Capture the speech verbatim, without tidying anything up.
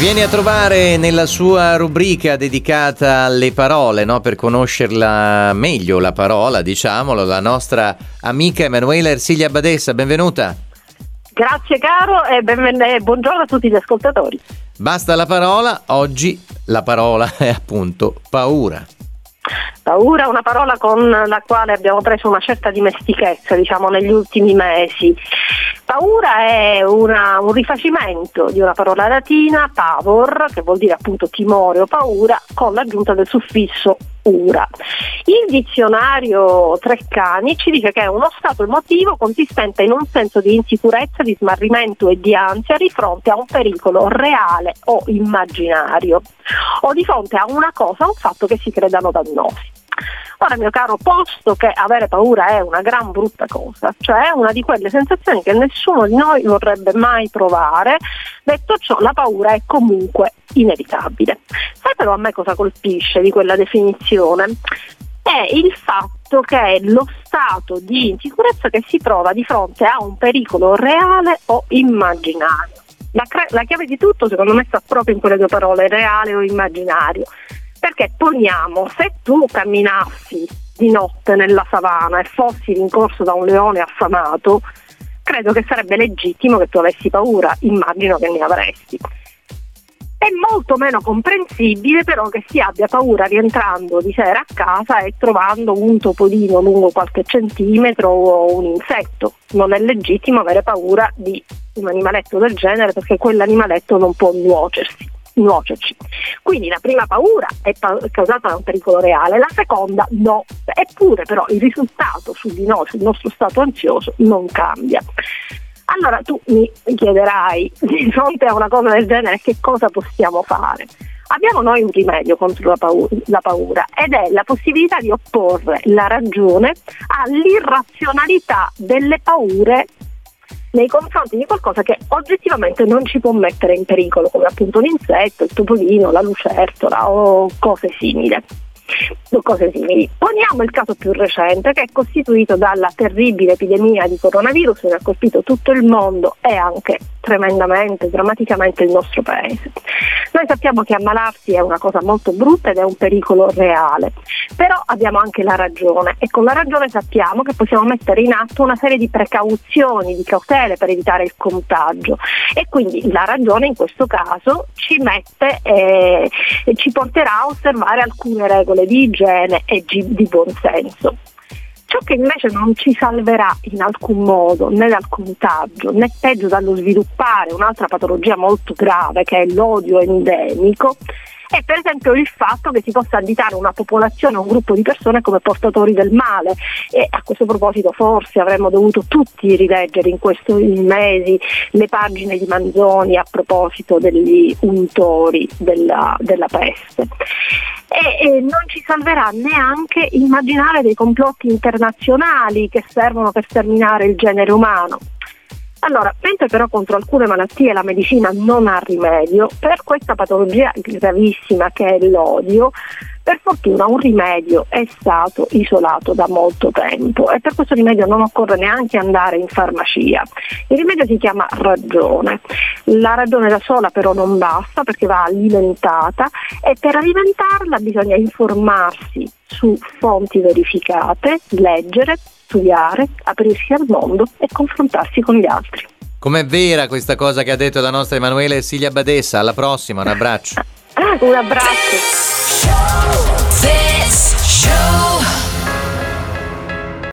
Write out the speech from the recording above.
vieni a trovare nella sua rubrica dedicata alle parole, no? Per conoscerla meglio, la parola, diciamolo, la nostra amica Emanuela Ersilia Badessa, benvenuta. Grazie caro e benven- buongiorno a tutti gli ascoltatori. Basta la parola, oggi la parola è appunto paura. Paura è una parola con la quale abbiamo preso una certa dimestichezza, diciamo, negli ultimi mesi. Paura è una, un rifacimento di una parola latina, pavor, che vuol dire appunto timore o paura, con l'aggiunta del suffisso ura. Il dizionario Treccani ci dice che è uno stato emotivo consistente in un senso di insicurezza, di smarrimento e di ansia di fronte a un pericolo reale o immaginario, o di fronte a una cosa, un fatto che si creda dannosi. Ora, mio caro, posto che avere paura è una gran brutta cosa, cioè è una di quelle sensazioni che nessuno di noi vorrebbe mai provare, detto ciò, la paura è comunque inevitabile. Sai però a me cosa colpisce di quella definizione? È il fatto che è lo stato di insicurezza che si prova di fronte a un pericolo reale o immaginario. La, cre- la chiave di tutto, secondo me, sta proprio in quelle due parole, reale o immaginario. Perché poniamo, se tu camminassi di notte nella savana e fossi rincorso da un leone affamato, credo che sarebbe legittimo che tu avessi paura, immagino che ne avresti. È molto meno comprensibile però che si abbia paura rientrando di sera a casa e trovando un topolino lungo qualche centimetro o un insetto. Non è legittimo avere paura di un animaletto del genere, perché quell'animaletto non può nuocersi. nuocerci. Quindi la prima paura è pa- causata da un pericolo reale, la seconda no, eppure però il risultato su di noi, sul nostro stato ansioso, non cambia. Allora tu mi chiederai, di fronte a una cosa del genere, che cosa possiamo fare? Abbiamo noi un rimedio contro la paura, la paura ed è la possibilità di opporre la ragione all'irrazionalità delle paure nei confronti di qualcosa che oggettivamente non ci può mettere in pericolo, come appunto l'insetto, il topolino, la lucertola o cose simili. Cose simili. Poniamo il caso più recente, che è costituito dalla terribile epidemia di coronavirus che ha colpito tutto il mondo e anche tremendamente, drammaticamente il nostro paese. Noi sappiamo che ammalarsi è una cosa molto brutta ed è un pericolo reale, però abbiamo anche la ragione e con la ragione sappiamo che possiamo mettere in atto una serie di precauzioni, di cautele per evitare il contagio, e quindi la ragione in questo caso ci mette eh, e ci porterà a osservare alcune regole di igiene e di, di buonsenso. Ciò che invece non ci salverà in alcun modo né dal contagio né peggio dallo sviluppare un'altra patologia molto grave, che è l'odio endemico, è per esempio il fatto che si possa additare una popolazione, un gruppo di persone come portatori del male. E a questo proposito forse avremmo dovuto tutti rileggere in questi mesi le pagine di Manzoni a proposito degli untori della, della peste. E, e non ci salverà neanche immaginare dei complotti internazionali che servono per sterminare il genere umano. Allora, mentre però contro alcune malattie la medicina non ha rimedio, per questa patologia gravissima che è l'odio, per fortuna un rimedio è stato isolato da molto tempo e per questo rimedio non occorre neanche andare in farmacia. Il rimedio si chiama ragione. La ragione da sola però non basta, perché va alimentata, e per alimentarla bisogna informarsi su fonti verificate, leggere, studiare, aprirsi al mondo e confrontarsi con gli altri. Com'è vera questa cosa che ha detto la nostra Emanuela Ersilia Badessa? Alla prossima, un abbraccio. Un abbraccio.